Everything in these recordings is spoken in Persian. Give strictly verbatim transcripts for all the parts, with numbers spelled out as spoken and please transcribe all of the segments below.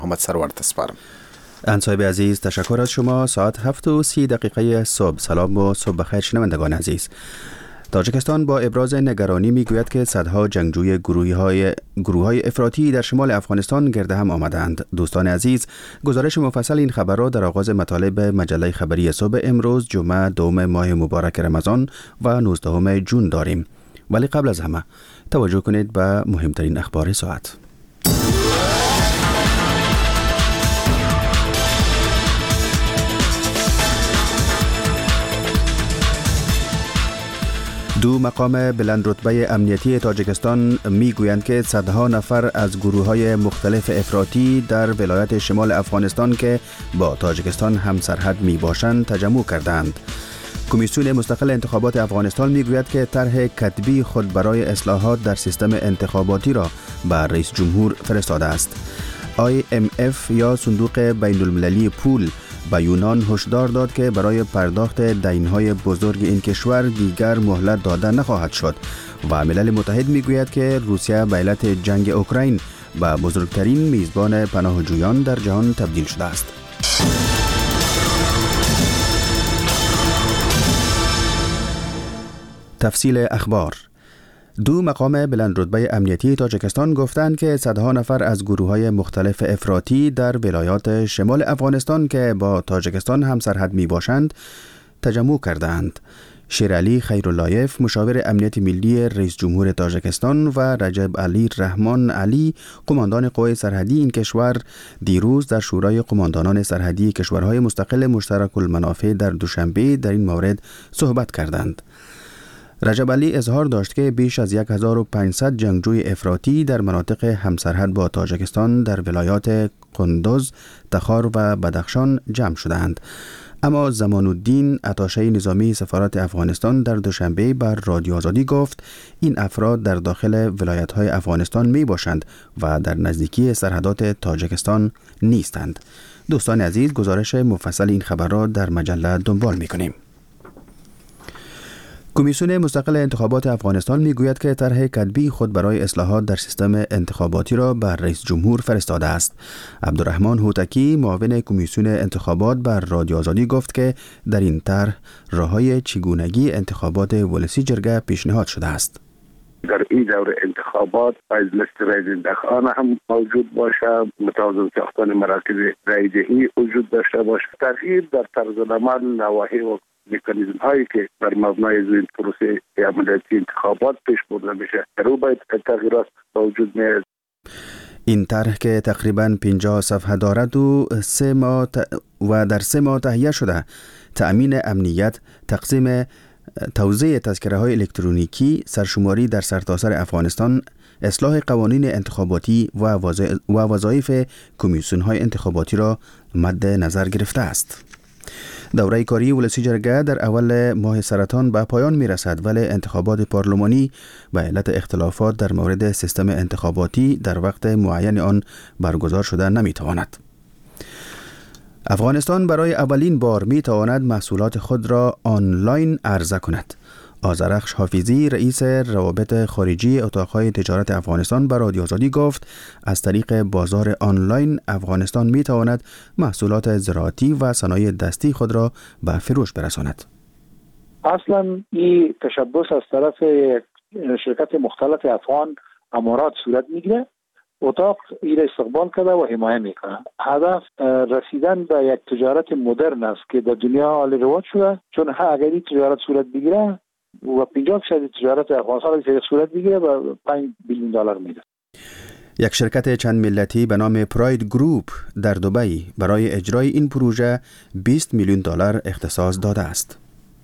محمد سرور تسپارم. انصایب عزیز، تشکر از شما. ساعت هفت و سی دقیقه صبح. سلام و صبح بخیر شنوندگان عزیز. تاجیکستان با ابراز نگرانی میگوید که صدها جنگجوی گروه‌های گروه‌های افراطی در شمال افغانستان گرد هم آمدند. دوستان عزیز، گزارش مفصل این خبر را در آغاز مطالب مجله خبری صبح امروز جمعه دوم ماه مبارک رمضان و نوزدهم جون داریم. ولی قبل از همه توجه کنید به مهمترین اخبار ساعت. دو مقام بلند رتبه امنیتی تاجیکستان میگویند که صدها نفر از گروه‌های مختلف افراطی در ولایت شمال افغانستان که با تاجیکستان هم سرحد میباشند تجمع کردند. کمیسیون مستقل انتخابات افغانستان میگوید که طرح کتبی خود برای اصلاحات در سیستم انتخاباتی را به رئیس جمهور فرستاده است. آی ام اف یا صندوق بین المللی پول به یونان هشدار داد که برای پرداخت دین‌های بزرگ این کشور دیگر مهلت داده نخواهد شد و ملل متحد میگوید که روسیه به علت جنگ اوکراین به بزرگترین میزبان پناهجویان در جهان تبدیل شده است. تفصیل اخبار. دو مقام بلند رتبه امنیتی تاجیکستان گفتند که صدها نفر از گروه‌های مختلف افراطی در ولایات شمال افغانستان که با تاجیکستان هم سرحد میباشند تجمع کردند. شیرعلی خیراللایف، مشاور امنیت ملی رئیس جمهور تاجیکستان، و رجب علی رحمان علی، قماندان قوای سرحدی این کشور، دیروز در شورای قماندانان سرحدی کشورهای مستقل مشترک المنافع در دوشنبه در این مورد صحبت کردند. رجب علی اظهار داشت که بیش از هزار و پانصد جنگجوی افراطی در مناطق همسرحد با تاجیکستان در ولایات قندوز، تخار و بدخشان جمع شدند. اما زمان الدین، اتاشه نظامی سفارت افغانستان، در دوشنبه بر رادیو آزادی گفت این افراد در داخل ولایت‌های افغانستان می باشند و در نزدیکی سرحدات تاجیکستان نیستند. دوستان عزیز، گزارش مفصل این خبر را در مجله دنبال می کنیم. کمیسیون مستقل انتخابات افغانستان میگوید که طرح کتبی خود برای اصلاحات در سیستم انتخاباتی را بر رئیس جمهور فرستاده است. عبدالرحمن هوتکی، معاون کمیسیون انتخابات، بر رادیو آزادی گفت که در این طرح راههای چگونگی انتخابات ولسی جرگه پیشنهاد شده است. در این دور انتخابات باید لیست رایدهندگان هم موجود باشه، متوازن ساختن مراکز رایدهی وجود داشته باشه، تغییر در طرز عمل، نواحی و مکانیزم هایی که بر مبنای این پروسه عملیاتی انتخابات پیش برده میشه در او باید تغییرات وجود میاد. این طرح که تقریباً پنجاه صفحه دارد و سه ماه ت... و در سه ماه تهیه شده، تأمین امنیت، تقسیم توزیع تذکره های الکترونیکی، سرشماری در سرتاسر افغانستان، اصلاح قوانین انتخاباتی و وظایف و وظایف کمیسیون های انتخاباتی را مد نظر گرفته است. دوره کاری ولسی جرگه در اول ماه سرطان به پایان می رسد، ولی انتخابات پارلمانی به علت اختلافات در مورد سیستم انتخاباتی در وقت معین آن برگزار شده نمی تواند. افغانستان برای اولین بار می تواند محصولات خود را آنلاین عرضه کند. آذرخش حافظی، رئیس روابط خارجی اتاقهای تجارت افغانستان، به رادیو آزادی گفت از طریق بازار آنلاین افغانستان می تواند محصولات زراعتی و صنایع دستی خود را به فروش برساند. اصلا این تشبث از طرف شرکت مختلف افغان امارات صورت میگیره. اتاق این استقبال کرده و حمایه میکنه. هدف رسیدن به یک تجارت مدرن است که در دنیا حال رواج شده، چون اگر این تجارت صورت بگیره و پنجاه درصد تجارت افغانستان که صورت بگیره و پنج بیلیون دلار میده. یک شرکت چند ملتی به نام پراید گروپ در دبی برای اجرای این پروژه بیست میلیون دلار اختصاص داده است.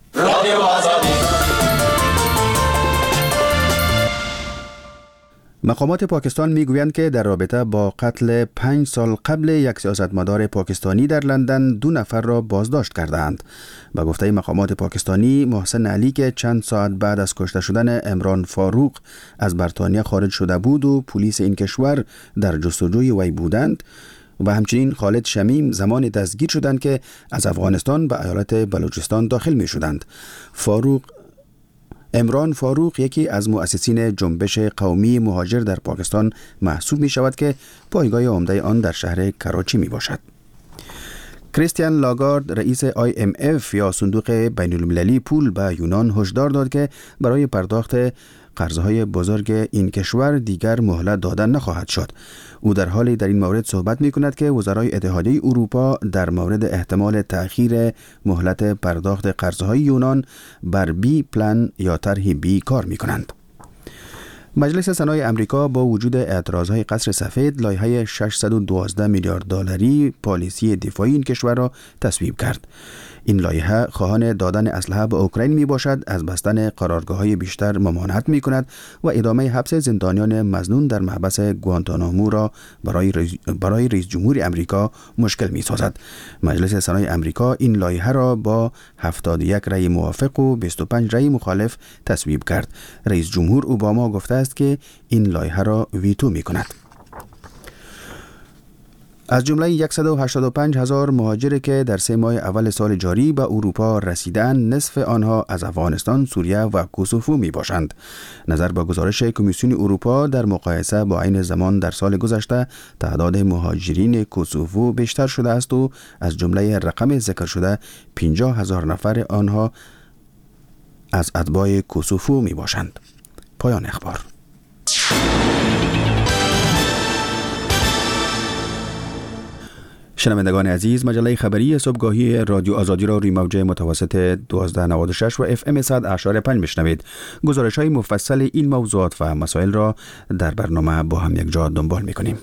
مقامات پاکستان میگویند که در رابطه با قتل پنج سال قبل یک سیاستمدار پاکستانی در لندن دو نفر را بازداشت کردند. به گفته مقامات پاکستانی، محسن علی که چند ساعت بعد از کشته شدن عمران فاروق از بریتانیا خارج شده بود و پلیس این کشور در جستجوی وی بودند، و همچنین خالد شمیم زمان دستگیر شدند که از افغانستان به ایالت بلوچستان داخل می شدند. فاروق عمران فاروق یکی از مؤسسین جنبش قومی مهاجر در پاکستان محسوب می شود که پایگاه عمده آن در شهر کراچی می باشد. کریستیان لاگارد رئیس آی ام اف یا صندوق بین المللی پول به یونان هشدار داد که برای پرداخت قرضهای بزرگ این کشور دیگر مهلت دادن نخواهد شد. او در حالی در این مورد صحبت می کند که وزرای اتحادیه اروپا در مورد احتمال تأخیر مهلت پرداخت قرضهای یونان بر بی پلان یا طرح بی کار می کنند. مجلس سنای امریکا با وجود اعتراضهای قصر سفید لایحه ششصد و دوازده میلیارد دلاری پالیسی دفاعی این کشور را تصویب کرد. این لایحه خواهان دادن اسلحه به اوکراین می باشد، از بستن قرارگاه‌های بیشتر ممانعت می کند و ادامه حبس زندانیان مظنون در محبس گوانتانامو را برای رئیس برای رئیس جمهور امریکا مشکل می سازد. مجلس سنای امریکا این لایحه را با هفتاد و یک رأی موافق و بیست و پنج رأی مخالف تصویب کرد. رئیس جمهور اوباما گفته است که این لایحه را ویتو می کند. از جمله صد و هشتاد و پنج هزار مهاجری که در سه ماه اول سال جاری به اروپا رسیدند، نصف آنها از افغانستان، سوریه و کوسوفو می باشند. نظر به گزارش کمیسیون اروپا در مقایسه با عین زمان در سال گذشته، تعداد مهاجرین کوسوفو بیشتر شده است و از جمله رقم ذکر شده پنجاه هزار نفر آنها از اتباع کوسوفو می باشند. پایان اخبار. شنوندگان عزیز، مجله خبری صبحگاهی رادیو آزادی را روی موج متوسط دوازده نود و شش و اف ام صد و اشاره پنج بشنوید. گزارش‌های مفصل این موضوعات و مسائل را در برنامه با هم یک جا دنبال می‌کنیم.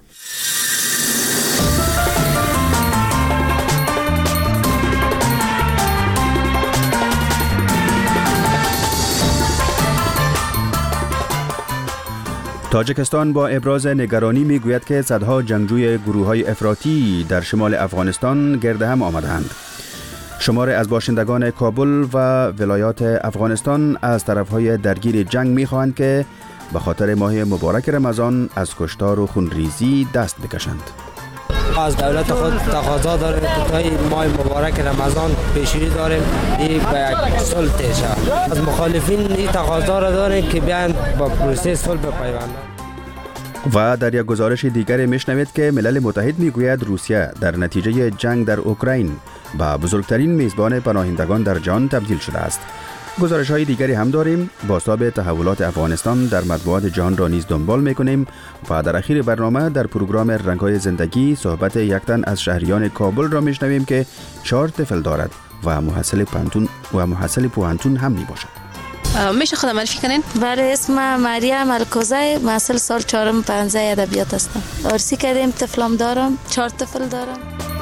تاجیکستان با ابراز نگرانی میگوید که صدها جنگجوی گروه‌های افراطی در شمال افغانستان گرد هم آمدند. شمار از باشندگان کابل و ولایات افغانستان از طرف‌های درگیر جنگ می‌خواهند که به خاطر ماه مبارک رمضان از کشتار و خونریزی دست بکشند. از دولت خود تقاضا داریم که تا ماه مبارک رمضان پیشروی داریم این به یک صلح تشه. از مخالفین این تقاضا را داریم که بیان با پروسه صلح بپیوندند. و در یک گزارش دیگر میشنوید که ملل متحد میگوید روسیه در نتیجه جنگ در اوکراین به بزرگترین میزبان پناهندگان در جهان تبدیل شده است. گزارش های دیگری هم داریم. بازتاب تحولات افغانستان در مطبوعات جهان را نیز دنبال میکنیم و در اخیر برنامه در پروگرام رنگ‌های زندگی صحبت یک تن از شهریان کابل را میشنویم که چهار طفل دارد و محصل پانتون و محصل پوهنتون هم می باشد. میشه خودم معرفی کنین؟ بله، اسم مریم الکوزی، محصل سال چهارم پنجه ادبیات هستم. عرسی کردیم، طفلم دارم، چهار طفل دارم.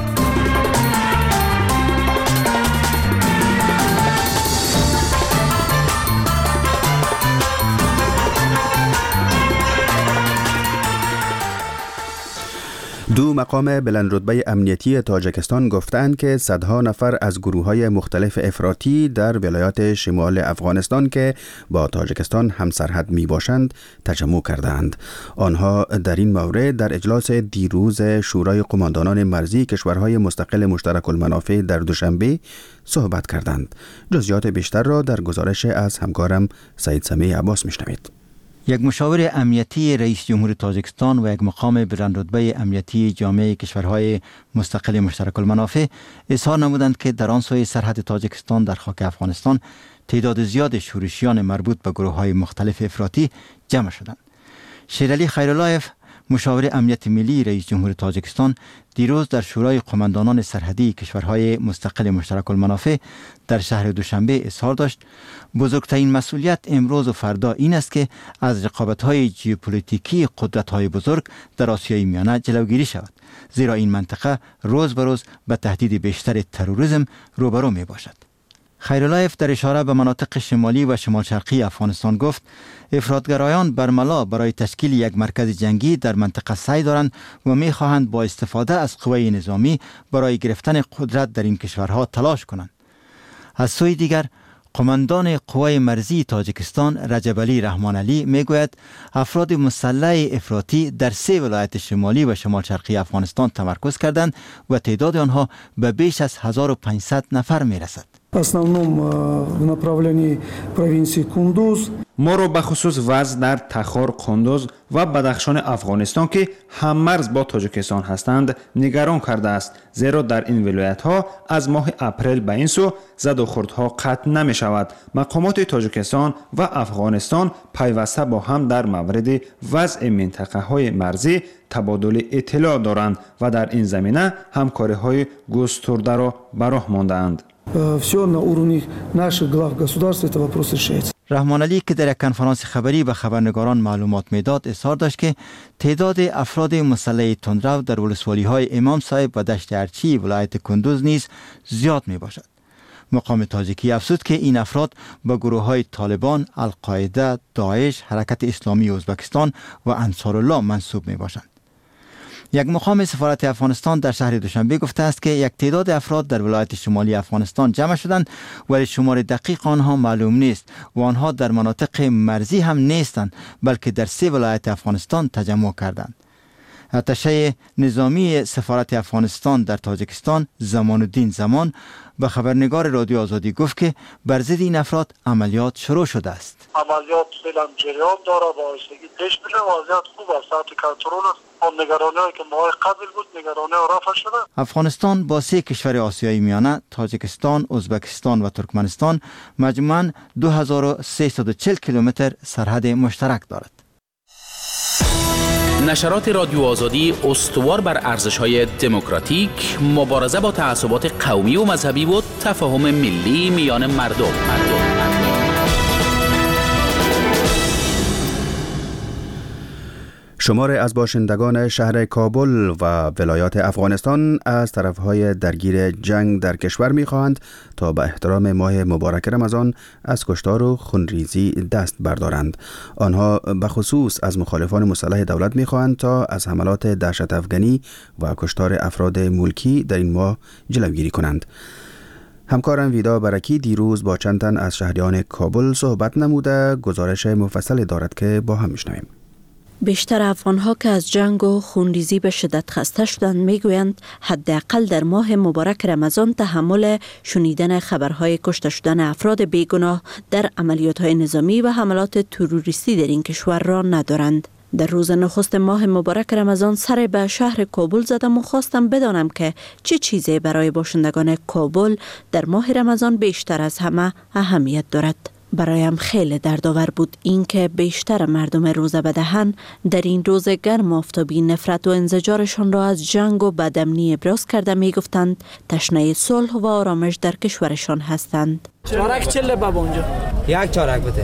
دو مقام بلندرتبه امنیتی تاجیکستان گفتند که صدها نفر از گروه‌های مختلف افراطی در ولایات شمال افغانستان که با تاجیکستان همسرحد میباشند تجمع کردند. آنها در این مورد در اجلاس دیروز شورای قماندانان مرزی کشورهای مستقل مشترک المنافع در دوشنبه صحبت کردند. جزئیات بیشتر را در گزارش از همکارم سعید سمیع عباس میشنوید. یک مشاور امنیتی رئیس جمهور تاجیکستان و یک مقام بلندرتبه امنیتی جامعه کشورهای مستقل مشترک المنافع اظهار نمودند که در آن سوی سرحد تاجیکستان در خاک افغانستان تعداد زیاد شورشیان مربوط به گروه‌های مختلف افراطی جمع شدند. شیرعلی خیراللهیف، مشاور امنیت ملی رئیس جمهور تاجیکستان، دیروز در شورای قماندانان سرحدی کشورهای مستقل مشترک المنافع در شهر دوشنبه اظهار داشت بزرگترین مسئولیت امروز و فردا این است که از رقابت‌های ژئوپلیتیکی قدرت‌های بزرگ در آسیای میانه جلوگیری شود، زیرا این منطقه روز به روز به تهدید بیشتر تروریسم روبرو می باشد. خیراللهیف در اشاره به مناطق شمالی و شمال شرقی افغانستان گفت افراطگرایان برملا برای تشکیل یک مرکز جنگی در منطقه سعی دارند و می خواهند با استفاده از قوای نظامی برای گرفتن قدرت در این کشورها تلاش کنند. از سوی دیگر قماندان قوای مرزی تاجیکستان رجب علی رحمان علی می گوید افراد مسلح افراطی در سه ولایت شمالی و شمال شرقی افغانستان تمرکز کردند و تعداد آنها به بیش از هزار و پانصد نفر می رسد. основном в направлении провинции Кундуз. ما رو به خصوص وضع در تخار، قندوز و بدخشان افغانستان که هم مرز با تاجیکستان هستند نگران کرده است، زیرا در این ولایت ها از ماه اپریل به این سو زد و خوردها قطع نمی شود. مقامات تاجیکستان و افغانستان پیوسته با هم در مورد وضع منطقه های مرزی تبادل اطلاع دارند و در این زمینه همکاری های گسترده را به راه مانده‌اند. Все на уровне наших глав государств это вопрос решается. رحمان علی که در یک کنفرانس خبری به خبرنگاران معلومات میداد اظهار داشت که تعداد افراد مسلح تندرو در ولسوالی های امام صاحب و دشت ارچی ولایت کندوز نیز زیاد می باشد. مقام تاجیکی افزود که این افراد به گروه های طالبان، القاعده، داعش، حرکت اسلامی ازبکستان و انصارالله منسوب می باشند. یک مقام سفارت افغانستان در شهر دوشنبه گفته است که یک تعداد افراد در ولایت شمالی افغانستان جمع شدند ولی شمار دقیق آنها معلوم نیست و آنها در مناطق مرزی هم نیستند بلکه در سه ولایت افغانستان تجمع کردند. اتشه نظامی سفارت افغانستان در تاجیکستان زمان الدین زمان به خبرنگار رادیو آزادی گفت که بر ضد این افراد عملیات شروع شده است. عملیات فعلا جریان داره و آهستگی پیش میره، وضعیت خوب است، تحت کنترل است. هم نگرانی‌هایی که ماه قبل بود نگرانی‌ها رفع شده. افغانستان با سه کشور آسیایی میانه تاجیکستان، ازبکستان و ترکمنستان مجموعاً دو هزار و سیصد و چهل کیلومتر سرحد مشترک دارد. نشرات رادیو آزادی استوار بر ارزش‌های دموکراتیک، مبارزه با تعصبات قومی و مذهبی و تفاهم ملی میان مردم. مردم. شمار از باشندگان شهر کابل و ولایات افغانستان از طرفهای درگیر جنگ در کشور می‌خواهند تا به احترام ماه مبارک رمضان از کشتار و خونریزی دست بردارند. آنها به خصوص از مخالفان مسلح دولت می‌خواهند تا از حملات دهشت افغانی و کشتار افراد ملکی در این ماه جلوگیری کنند. همکارم ویدا برکی دیروز با چند تن از شهریان کابل صحبت نموده گزارش مفصل دارد که با هم می‌شنویم. بیشتر افغان‌ها که از جنگ و خونریزی به شدت خسته شدند میگویند حداقل در ماه مبارک رمضان تحمل شنیدن خبرهای کشته شدن افراد بیگناه در عملیات‌های نظامی و حملات تروریستی در این کشور را ندارند. در روز نخست ماه مبارک رمضان سر به شهر کابل زدم و خواستم بدانم که چه چیزی برای باشندگان کابل در ماه رمضان بیشتر از همه اهمیت دارد. برایم خیلی دردآور بود اینکه بیشتر مردم روزه بدهن در این روز گرم آفتابی نفرت و انزجارشان را از جنگ و بدامنی ابراز کرده می گفتند تشنه صلح و آرامش در کشورشان هستند. چارک چله باب اونجا یک چارک بده.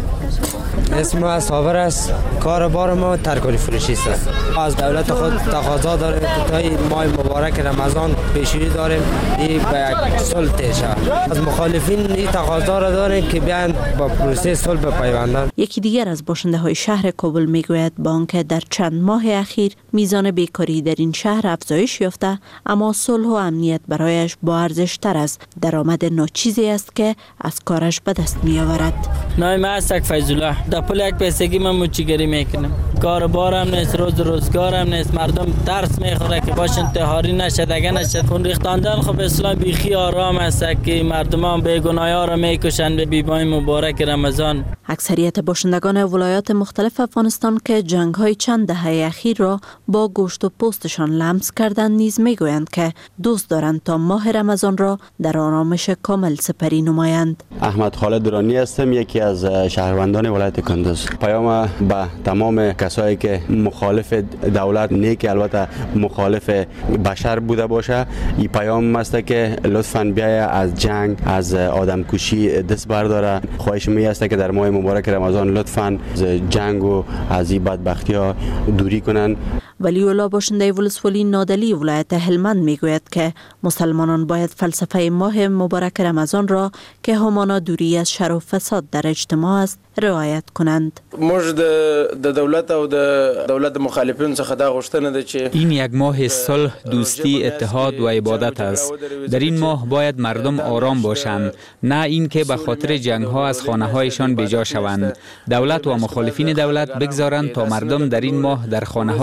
اسم ما صابر است. کار بار ما ترکاری فروشی است. از دولت خود تقاضا داریم تا ماه مبارک رمضان پیشروی داریم این به یک صلح تشه. از مخالفین این تقاضا را داریم که بیان با پروسه صلح بپیوندند. یکی دیگر از باشنده های شهر کابل میگوید با آنکه در چند ماه اخیر میزان بیکاری در این شهر افزایش یافته اما صلح و امنیت برایش با ارزش تر از درآمد ناچیزی است که از کارش به دست می آورد. نام من است فیض الله. در پول یک پیسگی من موچیگری میکنم. کار بارم نیست، روز روزگارم نیست. مردم ترس میخوره که باش انتحاری نشد، اگه نشد خون ریختاندن. خب اسلام بیخی آرام است که مردمان بیگناه‌ها را میکشند به بیماه مبارک رمضان. اکثریت باشندگان ولایات مختلف افغانستان که جنگ‌های چند دهه اخیر را با گوشت و پوستشان لمس کردند نیز میگویند که دوست دارند تا ماه رمضان را در آرامش کامل سپری نمایند. احمد خالد درانی هستم، یکی از شهروندان ولایت کندوز. پیام به تمام کسایی که مخالف دولت نه که البته مخالف بشر بوده باشه، این پیام است که لطفاً بیای از جنگ، از آدمکشی دست برداره. خواهش می است که در ماه مبارک رمضان لطفاً از جنگ و از این بدبختی‌ها دوری کنن. ولی الله باشنده ولسوالی نادلی ولایت هلمند میگوید که مسلمانان باید فلسفه ماه مبارک رمضان را که همانا دوری از شر و فساد در اجتماع است رعایت کنند. موږ د دولت او د دولت مخالفین څخه دا غوښتنه ده چې این یک ماه صلح، دوستی، اتحاد و عبادت است. در این ماه باید مردم آرام باشند، نه اینکه به خاطر جنگ ها از خانه هایشان بیجا شوند. دولت و مخالفین دولت بگذارند تا مردم در این ماه در خانه هایشان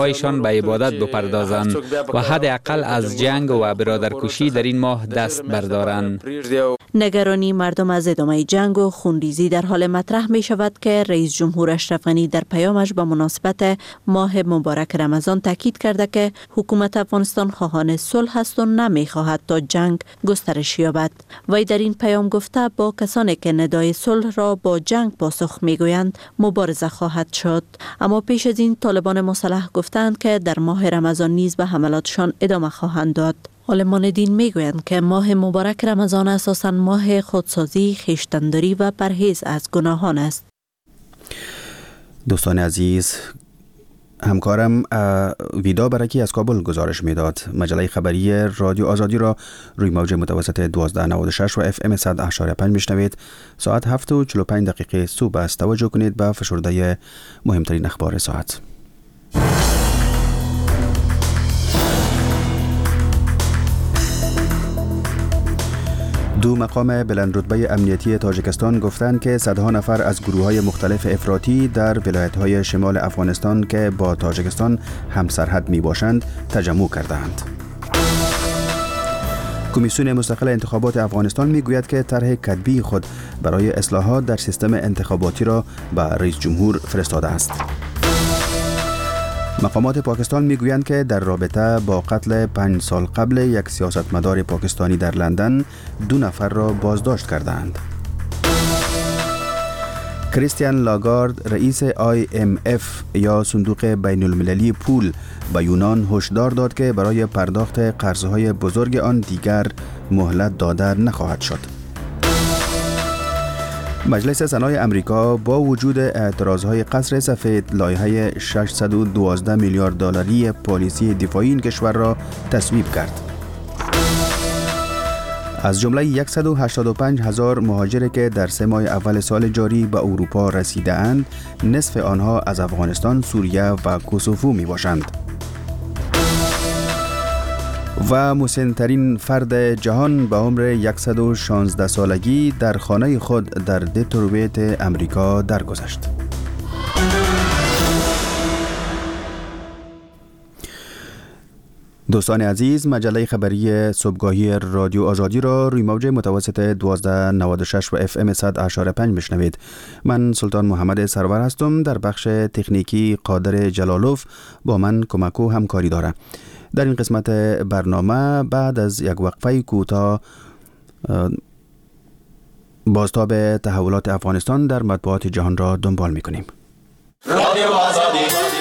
به عبادت بپردازند و حداقل از جنگ و برادرکشی در این ماه دست بردارند. نگرانی مردم از ادامه جنگ و خونریزی در حال مطرح می شود که رئیس جمهور اشرف غنی در پیامش به مناسبت ماه مبارک رمضان تاکید کرده که حکومت افغانستان خواهان صلح است و نمی خواهد تا جنگ گسترش یابد. وی در این پیام گفته با کسانی که ندای صلح را با جنگ پاسخ می گویند مبارزه خواهد شد. اما پیش از این طالبان مسلح گفتند که در ماه رمضان نیز به حملاتشان ادامه خواهند داد. عالمان دین می گویند که ماه مبارک رمضان اساساً ماه خودسازی، خویشتن‌داری و پرهیز از گناهان است. دوستان عزیز، همکارم ویدا برکی از کابل گزارش میداد. مجله خبری رادیو آزادی را روی موج متوسط دوازده نود و شش و اف ام صد و هشت و پنج میشنوید. ساعت هفت و چهل و پنج دقیقه صبح است. توجه کنید به فشرده مهمترین اخبار ساعت. دو مقام بلند رتبه امنیتی تاجیکستان گفتند که صدها نفر از گروه‌های مختلف افراطی در ولایت‌های شمال افغانستان که با تاجیکستان همسرحد می‌باشند تجمع کردند. کمیسیون مستقل انتخابات افغانستان میگوید که طرح کتبی خود برای اصلاحات در سیستم انتخاباتی را به رئیس جمهور فرستاده است. مقامات پاکستان میگویند که در رابطه با قتل پنج سال قبل یک سیاستمدار پاکستانی در لندن دو نفر را بازداشت کردند. کریستیان لاگارد رئیس آی ام اف یا صندوق بین المللی پول به یونان هشدار داد که برای پرداخت قرضهای بزرگ آن دیگر مهلت داده نخواهد شد. مجلس سنای امریکا با وجود اعتراضهای قصر سفید لایحه ششصد و دوازده میلیارد دلاری پالیسی دفاعی این کشور را تصویب کرد. از جمله صد و هشتاد و پنج هزار مهاجر که در سه ماه اول سال جاری به اروپا رسیده اند، نصف آنها از افغانستان، سوریه و کوسوو می باشند. و مسن‌ترین فرد جهان به عمر صد و شانزده سالگی در خانه خود در دترویت امریکا درگذشت. دوستان عزیز، مجله خبری صبحگاهی رادیو آزادی را روی موج متوسط دوازده نود و شش و اف ام صد و هشت و پنج میشنوید. من سلطان محمد سرور هستم. در بخش تکنیکی قادر جلالوف با من کمک و همکاری داره. در این قسمت برنامه بعد از یک وقفه کوتاه بازتاب تحولات افغانستان در مطبوعات جهان را دنبال می‌کنیم. رادیو آزادی.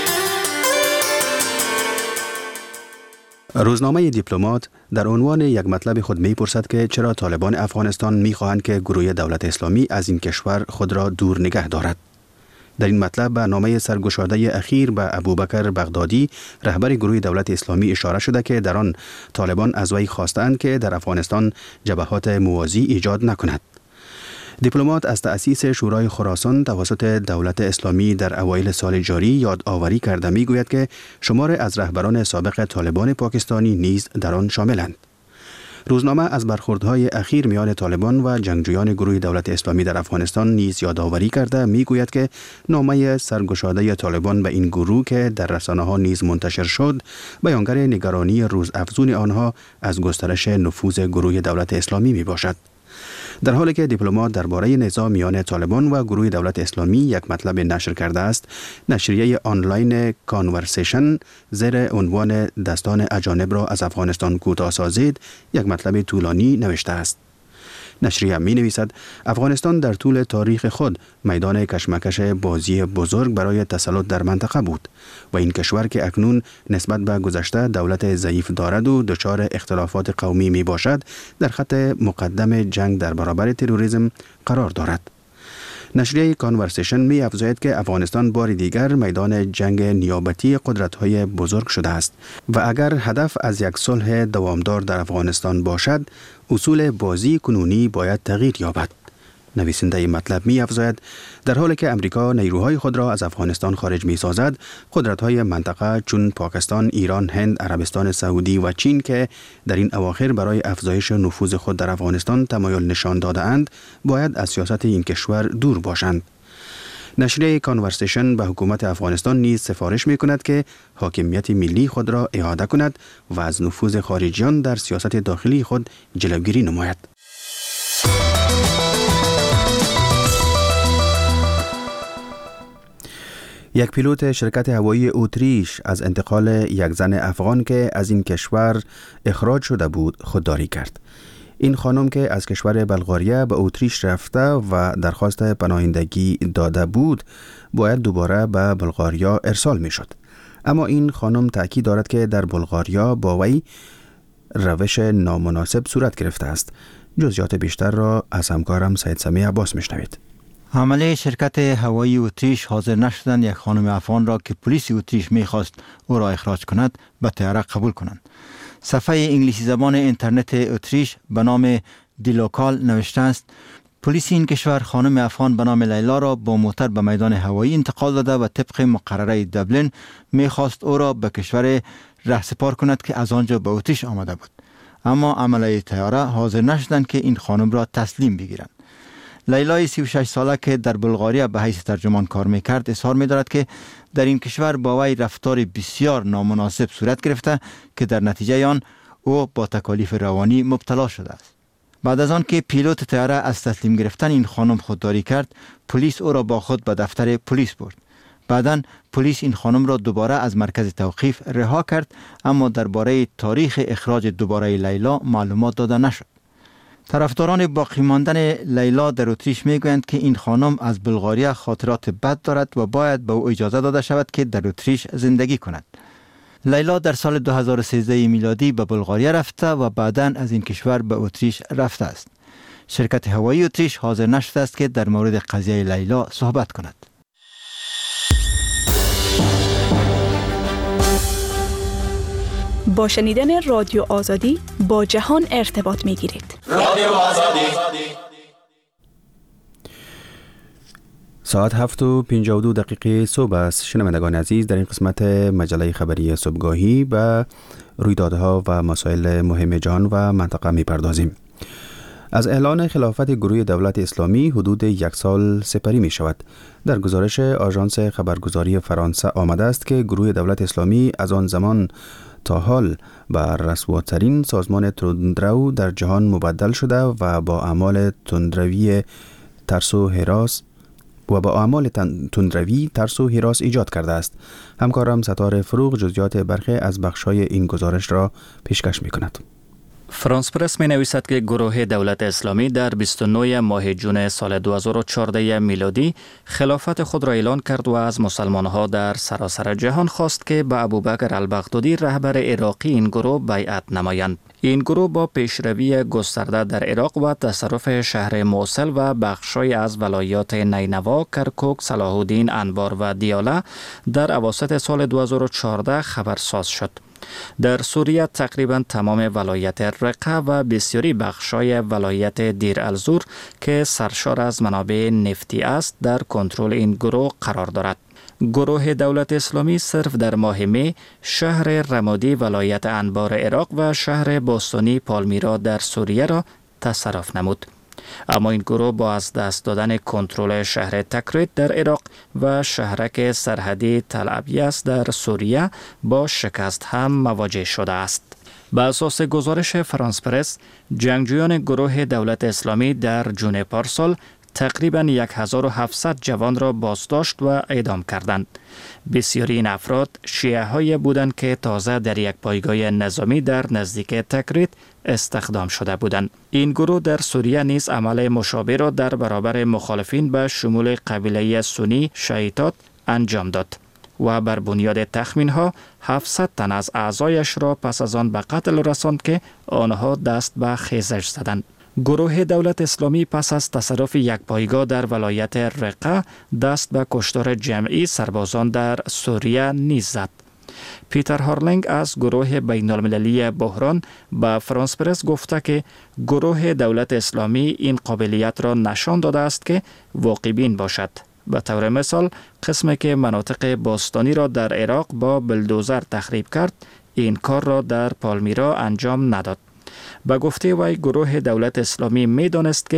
روزنامه دیپلمات در عنوان یک مطلب خود می‌پرسد که چرا طالبان افغانستان می‌خواهند که گروه دولت اسلامی از این کشور خود را دور نگه دارد. در این مطلب به نامه سرگشاده اخیر به ابوبکر بغدادی رهبر گروه دولت اسلامی اشاره شده که در آن طالبان از وی خواستند که در افغانستان جبهات موازی ایجاد نکند. دیپلمات از تأسیس شورای خراسان توسط دولت اسلامی در اوایل سال جاری یادآوری کرده میگوید که شمار از رهبران سابق طالبان پاکستانی نیز در آن شاملند. روزنامه از برخوردهای اخیر میان طالبان و جنگجویان گروه دولت اسلامی در افغانستان نیز یادآوری کرده میگوید که نامه سرگشاده طالبان به این گروه که در رسانه‌ها نیز منتشر شد بیانگر نگرانی روزافزون آنها از گسترش نفوذ گروه دولت اسلامی می باشد. در حالی که دیپلمات درباره نزاع میان طالبان و گروه دولت اسلامی یک مطلب نشر کرده است، نشریه آنلاین کانورسیشن زیر عنوان دستان اجانب را از افغانستان کوتاه سازید یک مطلب طولانی نوشته است. نشریه می نویسد افغانستان در طول تاریخ خود میدان کشمکش بازی بزرگ برای تسلط در منطقه بود و این کشور که اکنون نسبت به گذشته دولت ضعیف دارد و دچار اختلافات قومی می باشد در خط مقدم جنگ در برابر تروریسم قرار دارد. نشریه کانورسیشن می افزاید که افغانستان بار دیگر میدان جنگ نیابتی قدرت‌های بزرگ شده است و اگر هدف از یک صلح دوامدار در افغانستان باشد، اصول بازی کنونی باید تغییر یابد. نویسنده مطلب می افزاید در حالی که امریکا نیروهای خود را از افغانستان خارج می سازد، قدرت‌های منطقه چون پاکستان، ایران، هند، عربستان سعودی و چین که در این اواخر برای افزایش نفوذ خود در افغانستان تمایل نشان داده اند، باید از سیاست این کشور دور باشند. نشریه کانورسیشن به حکومت افغانستان نیز سفارش می کند که حاکمیت ملی خود را اعاده کند و از نفوذ خارجیان در سیاست داخلی خود جلوگیری نماید. یک پیلوت شرکت هوایی اتریش از انتقال یک زن افغان که از این کشور اخراج شده بود خودداری کرد. این خانم که از کشور بلغاریه به اتریش رفته و درخواست پناهندگی داده بود باید دوباره به بلغاریا ارسال می شد. اما این خانم تأکید دارد که در بلغاریا با وی روش نامناسب صورت گرفته است. جزئیات بیشتر را از همکارم سید سمیع عباس میشنوید. عمله شرکت هوایی اتریش حاضر نشدند یک خانم افغان را که پلیس اتریش میخواست او را اخراج کند به طیاره قبول کنند. صفحه انگلیسی زبان اینترنت اتریش به نام دیلوکال نوشته است: پلیس این کشور خانم افغان به نام لیلا را با موتر به میدان هوایی انتقال داده و طبق مقرره دبلن میخواست او را به کشور رهسپار کند که از آنجا به اتریش آمده بود. اما عمله طیاره حاضر نشدند که این خانم را تسلیم بگیرند. لیلای سی و شش ساله که در بلغاریا به حیث ترجمان کار میکرد اظهار می‌دارد که در این کشور با وی رفتار بسیار نامناسب صورت گرفته که در نتیجه آن او با تکالیف روانی مبتلا شده است. بعد از آن که پیلوت طیاره از تسلیم گرفتن این خانم خودداری کرد، پلیس او را با خود به دفتر پلیس برد. بعداً پلیس این خانم را دوباره از مرکز توقیف رها کرد، اما درباره تاریخ اخراج دوباره لیلا معلومات داده نشد. طرفداران باقی ماندن لیلا در اتریش میگویند که این خانم از بلغاریا خاطرات بد دارد و باید به او اجازه داده شود که در اتریش زندگی کند. لیلا در سال دو هزار و سیزده میلادی به بلغاریا رفته و بعداً از این کشور به اتریش رفته است. شرکت هوایی اتریش حاضر نشده است که در مورد قضیه لیلا صحبت کند. با شنیدن رادیو آزادی با جهان ارتباط می گیرید. رادیو آزادی. ساعت هفت و پنجاه و دو دقیقه صبح است. شنوندگان عزیز، در این قسمت مجله خبری صبحگاهی به رویدادها و مسائل مهم جهان و منطقه می پردازیم. از اعلان خلافت گروه دولت اسلامی حدود یک سال سپری می شود. در گزارش آژانس خبرگزاری فرانسه آمده است که گروه دولت اسلامی از آن زمان تا حال به رسواترین سازمان تندرو در جهان مبدل شده و با اعمال تندروی ترس و هراس و با اعمال تندروی ترس و هراس ایجاد کرده است. همکارم ستاره فروغ جزئیات برخی از بخش‌های این گزارش را پیشکش می‌کند. فرانس پرس می نویسد که گروه دولت اسلامی در بیست و نه ماه جون سال دو هزار و چهارده میلادی خلافت خود را اعلان کرد و از مسلمان‌ها در سراسر جهان خواست که به ابوبکر البغدادی رهبر عراقی این گروه بیعت نمایند. این گروه با پیشروی گسترده در عراق و تصرف شهر موصل و بخشای از ولایات نینوا، کرکوک، صلاح الدین، انبار و دیاله در اواسط سال دو هزار و چهارده خبرساز شد. در سوریه تقریبا تمام ولایت رقه و بسیاری بخشای ولایت دیر الزور که سرشار از منابع نفتی است در کنترل این گروه قرار دارد. گروه دولت اسلامی صرف در ماه می شهر رمادی ولایت انبار عراق و شهر باستانی پالمیرا در سوریه را تصرف نمود. اما این گروه با از دست دادن کنترل شهر تکریت در عراق و شهرک سرحدی تل ابیض در سوریه با شکست هم مواجه شده است. به اساس گزارش فرانس پرس، جنگجویان گروه دولت اسلامی در جون پارسال تقریباً هزار و هفتصد جوان را بازداشت و اعدام کردند. بسیاری این افراد شیعه هایی بودند که تازه در یک پایگاه نظامی در نزدیک تکریت استخدام شده بودند. این گروه در سوریه نیز عمل مشابه را در برابر مخالفین به شمول قبیله سنی شیعیات انجام داد و بر بنیاد تخمین ها هفتصد تن از اعضایش را پس از آن به قتل رساند که آنها دست به خیزش زدند. گروه دولت اسلامی پس از تصرف یک پایگاه در ولایت رقه دست به کشتار جمعی سربازان در سوریه نیز زد. پیتر هارلنگ از گروه بین المللی بحران به فرانس پرس گفته که گروه دولت اسلامی این قابلیت را نشان داده است که واقع بین باشد. به طور مثال قسمی که مناطق باستانی را در عراق با بلدوزر تخریب کرد، این کار را در پالمیرا انجام نداد. به گفته وی گروه دولت اسلامی می دانست که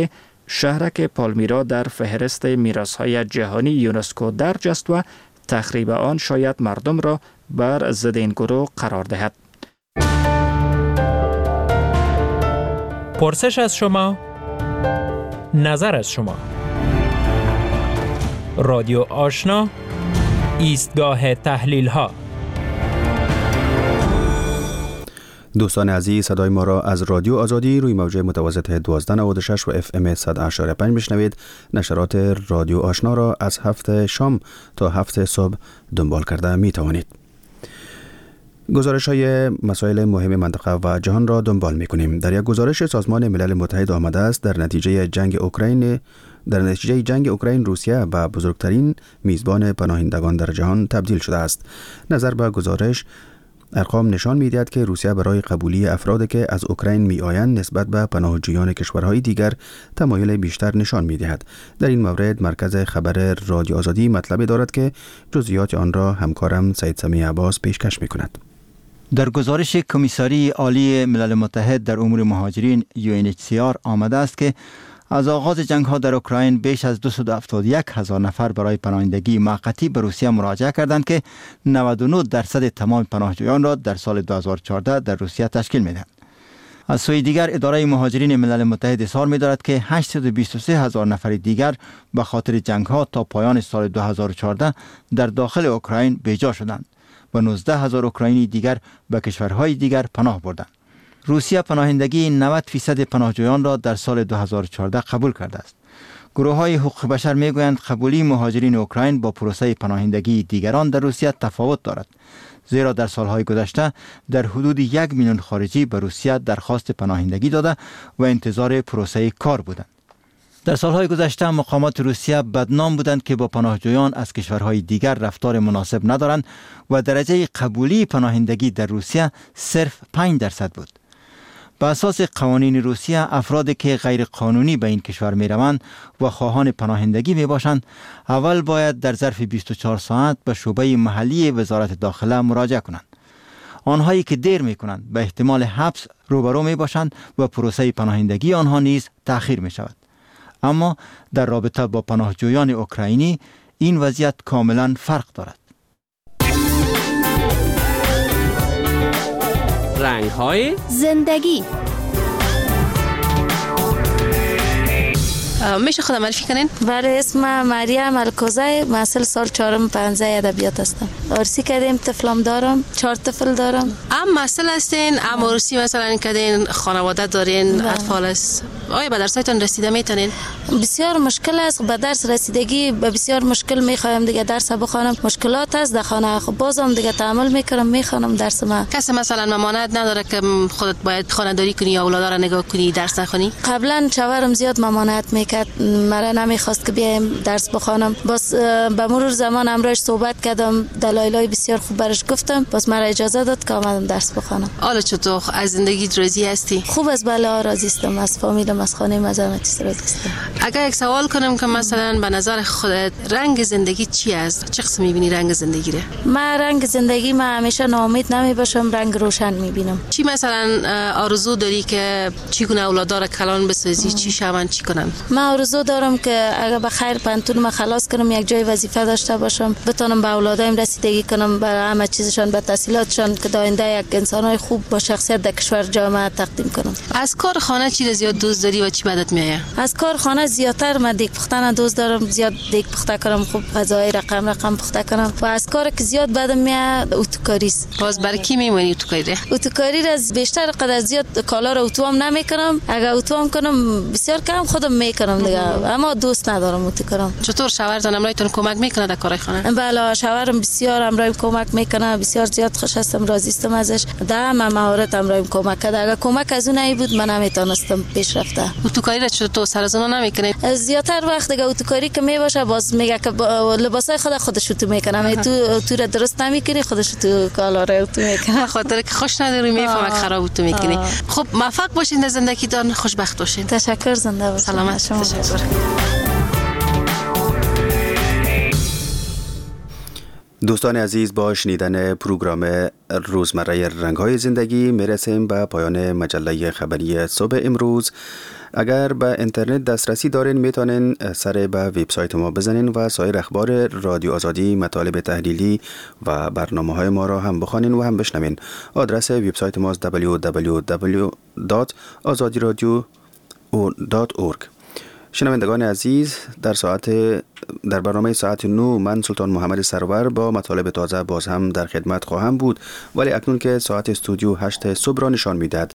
شهرک پالمیرا در فهرست میراث‌های جهانی یونسکو درج است و تخریب آن شاید مردم را بر ضد این گروه قرار دهد. پرسش از شما، نظر از شما. رادیو آشنا، ایستگاه تحلیل ها. دوستان عزیز، صدای ما را از رادیو آزادی روی موج متوسط دوازده نود و شش و اف ام صد و هشت و پنج میشنوید. نشرات رادیو آشنا را از هفت شام تا هفت صبح دنبال کرده می توانید. گزارش های مسائل مهم منطقه و جهان را دنبال می کنیم. در یک گزارش سازمان ملل متحد آمده است در نتیجه جنگ اوکراین در نتیجه جنگ اوکراین روسیه به بزرگترین میزبان پناهندگان در جهان تبدیل شده است. نظر به گزارش، ارقام نشان می‌دهد که روسیه برای قبولی افرادی که از اوکراین می‌آیند نسبت به پناهجویان کشورهای دیگر تمایل بیشتر نشان می‌دهد. در این مورد مرکز خبر رادیو آزادی مطلبی دارد که جزئیات آن را همکارم سید سمیع عباس پیشکش می‌کند. در گزارش کمیساری عالی ملل متحد در امور مهاجرین یو ان اچ سی آر آمده است که از آغاز جنگ ها در اوکراین بیش از دویست و هفتاد و یک هزار نفر برای پناهندگی موقتی به روسیه مراجعه کردند که نود و نه درصد تمام پناهجویان را در سال دو هزار و چهارده در روسیه تشکیل می‌دهند. از سوی دیگر اداره مهاجرین ملل متحد اظهار می‌دارد که هشتصد و بیست و سه هزار نفر دیگر به خاطر جنگ ها تا پایان سال دو هزار و چهارده در داخل اوکراین بیجا شدند و نوزده هزار اوکراینی دیگر به کشورهای دیگر پناه بردند. روسیه پناهندگی نود فیصد پناهجویان را در سال دو هزار و چهارده قبول کرده است. گروه های حقوق بشر میگویند قبولی مهاجرین اوکراین با پروسه پناهندگی دیگران در روسیه تفاوت دارد، زیرا در سالهای گذشته در حدود یک میلیون خارجی به روسیه درخواست پناهندگی داده و انتظار پروسه کار بودند. در سالهای گذشته مقامات روسیه بدنام بودند که با پناهجویان از کشورهای دیگر رفتار مناسب ندارند و درجه قبولی پناهندگی در روسیه صرف پنج درصد بود. به اساس قوانین روسیه، افرادی که غیر قانونی به این کشور می روند و خواهان پناهندگی می باشند، اول باید در ظرف بیست و چهار ساعت به شعبه محلی وزارت داخله مراجعه کنند. آنهایی که دیر می کنند به احتمال حبس روبرو می باشند و پروسه پناهندگی آنها نیز تأخیر می شود. اما در رابطه با پناهجویان اوکراینی این وضعیت کاملا فرق دارد. رنگ‌های زندگی. میشه خودم معرفی کنین؟ بله، اسم مریم الکوزی، محصل سال چهارم پنجه ادبیات هستم. عروسی کردیم، طفلم دارم، چهار طفل دارم. ام محصل هستین، ام عروسی مثلا کردین، خانواده دارین، اطفال است. آیا به درسایتون رسیده میتونین؟ بسیار مشکل است. به درس رسیدگی به بسیار مشکل میخوایم دیگه درس بخوانم. مشکلات است در خانه. خب بازم دیگه تحمل میکنم، میخوانم درس ما. کسی مثلا ممانعت نداره که خودت باید خانه‌داری کنی یا اولاد را نگاه کنی درس نخونی؟ قبلا شوهرم زیاد ممانعت میکرد، مرا نمیخواست که بیایم درس بخوانم. باز به مرور زمان امروز صحبت کردم، دلایلای بسیار خوب برش گفتم، باز مرا اجازه داد که آمدم درس بخوانم. حالا چطور از زندگی راضی هستی؟ خوب از بله راضی هستم، از فامیلم، از خانه مزامتی راضی هستم. اگر یک سوال کنم که مثلا به نظر خودت رنگ زندگی چی است؟ چه قسم می‌بینی رنگ زندگی رو؟ من رنگ زندگی ما همیشه ناامید نمیباشم، رنگ روشن می‌بینم. چی مثلا آرزو داری که چیگونه اولادا را کلان بسازی؟ چی شون چی کنن؟ من آرزو دارم که اگر به خیر پنتون ما خلاص کنم، یک جای وظیفه داشته باشم، بتونم به اولادایم رسیدگی کنم، به همه چیزشان، به تحصیلاتشان، که در آینده یک انسانای خوب با شخصیت در کشور جامعه تقدیم کنم. از کار خانه چی زیاد دوست داری و چی بدت میاد؟ از کار خانه زیادتر من دیگ پختن دوست دارم، زیاد دیگ پخته کنم، خوب غذای رقم رقم پخته کنم. و از کار که زیاد بدم میاد اتوکاری است. باز برای کی میمونی اتوکاری؟ اتوکاری را بیشتر قدر زیاد کالا را اتوام نمیکنم، اگر اتوام کنم بسیار کم خودم میکنم دیگه، اما دوست ندارم اتوکارم. چطور شوهرتون امرایتون کمک میکنه در کارهای خانه؟ بله، شوهرم بسیار امرایم کمک میکنه، بسیار زیاد خوش هستم، راضی هستم ازش. در همه مهارت امرایم کمک کرده. اگر کمک از اون نبود من نمیتونستم پیش رفته. اتوکاری را چطور سر از اون نمیکنی؟ زیادتر وقت دیگه اتوکاری که میباشه باز میگه که لباسای خود خودش تو میکنه، تو تو را درست نمیکنی، خودش تو کالا را تو میکنه. خاطر که خوش نداری میفهمه خراب تو میکنی. خب موفق باشین در زندگیتون، خوشبخت باشین. تشکر، زنده باشین. سلامت. تشکر. دوستان عزیز، با شنیدن پروگرام روزمره رنگ‌های زندگی میرسیم به پایان مجله خبری صبح امروز. اگر به اینترنت دسترسی دارین میتونین سر به وبسایت ما بزنین و سایر اخبار رادیو آزادی، مطالب تحلیلی و برنامه‌های ما را هم بخوانین و هم بشنوین. آدرس وبسایت ما است دبلیو دبلیو دبلیو دات آزادی رادیو دات اورگ. شنوندگان عزیز، در ساعت در برنامه ساعت نو من سلطان محمد سرور با مطالب تازه باز هم در خدمت خواهم بود، ولی اکنون که ساعت استودیو هشت صبح را نشان میدهد